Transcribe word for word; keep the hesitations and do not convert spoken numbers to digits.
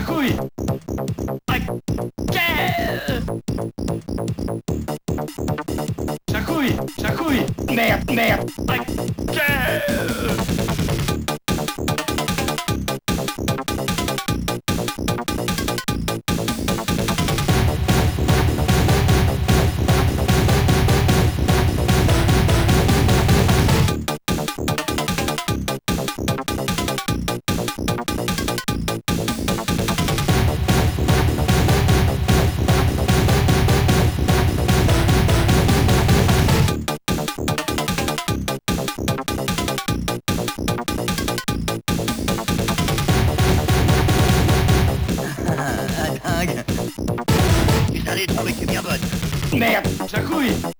Шахуй! Ай! Cze! Шахуй! Шахуй! Нет, нет! Ай! Cze! Hadi, hadi. Biz hadi tabii ki yapalım. Нет! Шахуй!